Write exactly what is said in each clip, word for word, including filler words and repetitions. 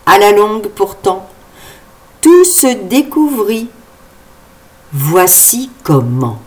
À la longue, pourtant, tout se découvrit. Voici comment.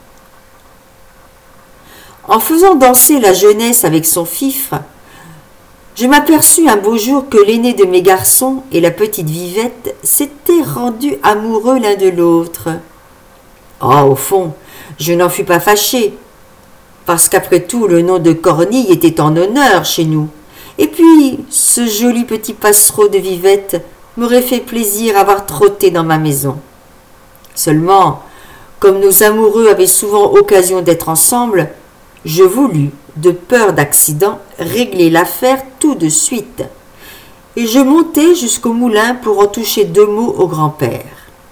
En faisant danser la jeunesse avec son fifre, je m'aperçus un beau jour que l'aîné de mes garçons et la petite Vivette s'étaient rendus amoureux l'un de l'autre. Oh, au fond, je n'en fus pas fâché, parce qu'après tout, le nom de Cornille était en honneur chez nous. Et puis, ce joli petit passereau de Vivette m'aurait fait plaisir à voir trotter dans ma maison. Seulement, comme nos amoureux avaient souvent occasion d'être ensemble, je voulus, de peur d'accident, régler l'affaire tout de suite. Et je montai jusqu'au moulin pour en toucher deux mots au grand-père.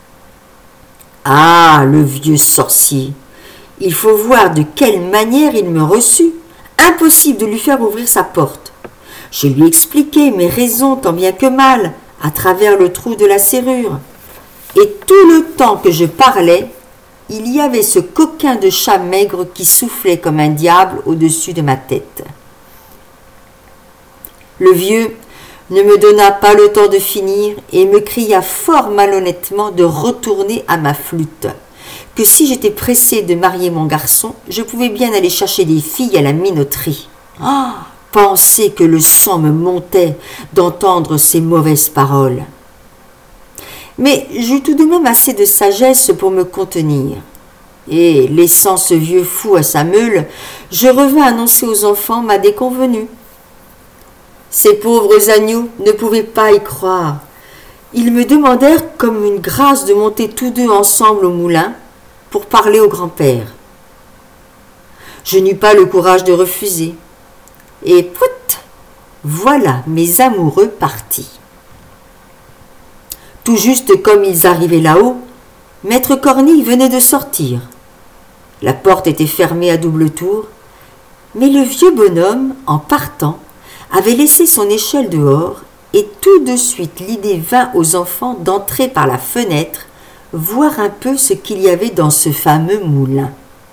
Ah, le vieux sorcier! Il faut voir de quelle manière il me reçut. Impossible de lui faire ouvrir sa porte. Je lui expliquai mes raisons tant bien que mal, à travers le trou de la serrure. Et tout le temps que je parlais, il y avait ce coquin de chat maigre qui soufflait comme un diable au-dessus de ma tête. Le vieux ne me donna pas le temps de finir et me cria fort malhonnêtement de retourner à ma flûte, que si j'étais pressé de marier mon garçon, je pouvais bien aller chercher des filles à la minoterie. Ah, pensez que le sang me montait d'entendre ces mauvaises paroles. Mais j'eus tout de même assez de sagesse pour me contenir. Et, laissant ce vieux fou à sa meule, je revins annoncer aux enfants ma déconvenue. Ces pauvres agneaux ne pouvaient pas y croire. Ils me demandèrent comme une grâce de monter tous deux ensemble au moulin pour parler au grand-père. Je n'eus pas le courage de refuser. Et pout, voilà mes amoureux partis. Tout juste comme ils arrivaient là-haut, maître Cornille venait de sortir. La porte était fermée à double tour, mais le vieux bonhomme, en partant, avait laissé son échelle dehors et tout de suite l'idée vint aux enfants d'entrer par la fenêtre, voir un peu ce qu'il y avait dans ce fameux moulin.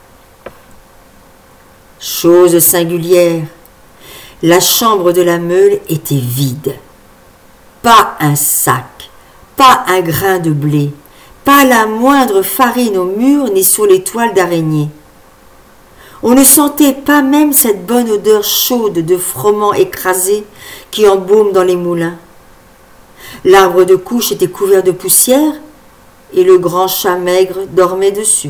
Chose singulière, la chambre de la meule était vide. Pas un sac, pas un grain de blé, pas la moindre farine au mur ni sur les toiles d'araignée. On ne sentait pas même cette bonne odeur chaude de froment écrasé qui embaume dans les moulins. L'arbre de couche était couvert de poussière et le grand chat maigre dormait dessus.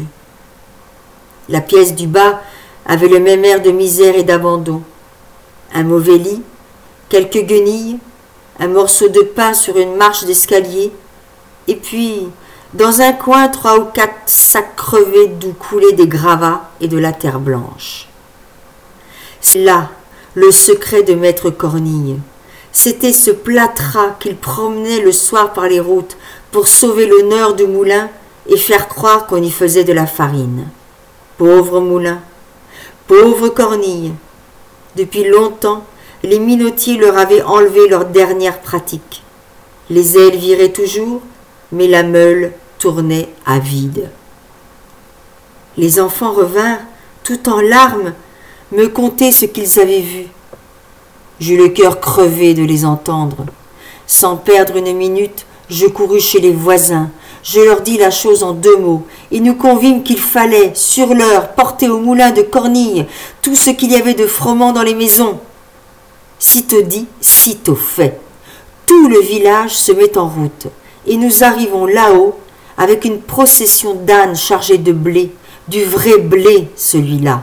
La pièce du bas avait le même air de misère et d'abandon. Un mauvais lit, quelques guenilles, un morceau de pain sur une marche d'escalier, et puis, dans un coin, trois ou quatre sacs crevés d'où coulaient des gravats et de la terre blanche. C'est là le secret de maître Cornille. C'était ce plâtras qu'il promenait le soir par les routes pour sauver l'honneur du moulin et faire croire qu'on y faisait de la farine. Pauvre moulin, pauvre Cornille. Depuis longtemps, les minotiers leur avaient enlevé leur dernière pratique. Les ailes viraient toujours, mais la meule tournait à vide. Les enfants revinrent, tout en larmes, me conter ce qu'ils avaient vu. J'eus le cœur crevé de les entendre. Sans perdre une minute, je courus chez les voisins. Je leur dis la chose en deux mots, et nous convîmes qu'il fallait, sur l'heure, porter au moulin de Cornille tout ce qu'il y avait de froment dans les maisons. Sitôt dit, sitôt fait. Tout le village se met en route, et nous arrivons là-haut avec une procession d'ânes chargés de blé, du vrai blé celui-là.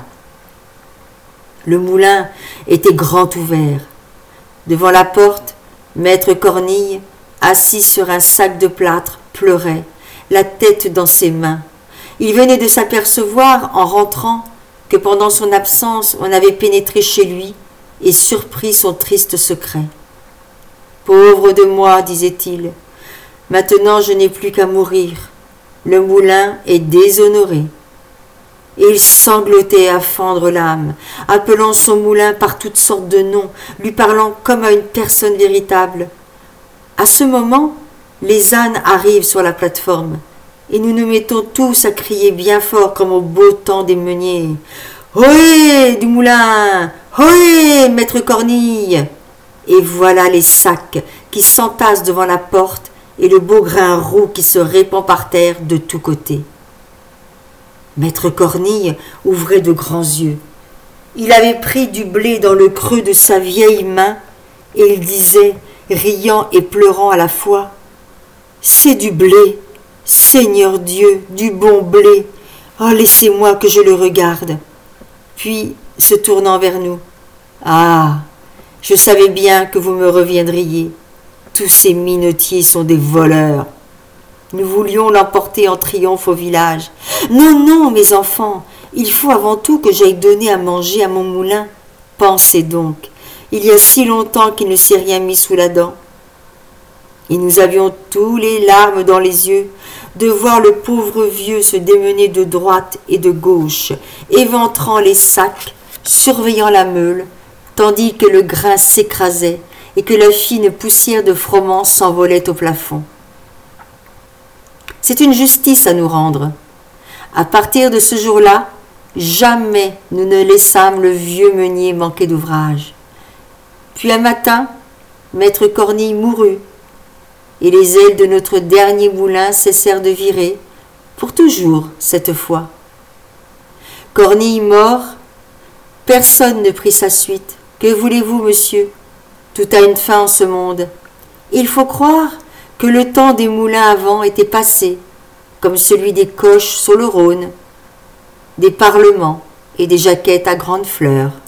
Le moulin était grand ouvert. Devant la porte, maître Cornille, assis sur un sac de plâtre, pleurait, la tête dans ses mains. Il venait de s'apercevoir, en rentrant, que pendant son absence, on avait pénétré chez lui et surpris son triste secret. « Pauvre de moi, disait-il, maintenant je n'ai plus qu'à mourir. Le moulin est déshonoré. » Et il sanglotait à fendre l'âme, appelant son moulin par toutes sortes de noms, lui parlant comme à une personne véritable. À ce moment, les ânes arrivent sur la plateforme, et nous nous mettons tous à crier bien fort comme au beau temps des meuniers. « Ohé, du moulin! Ohé, maître Cornille !» et voilà les sacs qui s'entassent devant la porte et le beau grain roux qui se répand par terre de tous côtés. Maître Cornille ouvrait de grands yeux. Il avait pris du blé dans le creux de sa vieille main et il disait, riant et pleurant à la fois, « C'est du blé, Seigneur Dieu, du bon blé. Oh, laissez-moi que je le regarde. » Puis, se tournant vers nous, « Ah, je savais bien que vous me reviendriez. Tous ces minotiers sont des voleurs. » Nous voulions l'emporter en triomphe au village. « Non, non, mes enfants, il faut avant tout que j'aille donner à manger à mon moulin. Pensez donc, il y a si longtemps qu'il ne s'est rien mis sous la dent. » Et nous avions tous les larmes dans les yeux de voir le pauvre vieux se démener de droite et de gauche, éventrant les sacs, surveillant la meule, tandis que le grain s'écrasait et que la fine poussière de froment s'envolait au plafond. C'est une justice à nous rendre. À partir de ce jour-là, jamais nous ne laissâmes le vieux meunier manquer d'ouvrage. Puis un matin, maître Cornille mourut, et les ailes de notre dernier moulin cessèrent de virer, pour toujours cette fois. Cornille mort, personne ne prit sa suite. Que voulez-vous, monsieur? Tout a une fin en ce monde. Il faut croire que le temps des moulins à vent était passé, comme celui des coches sur le Rhône, des parlements et des jaquettes à grandes fleurs.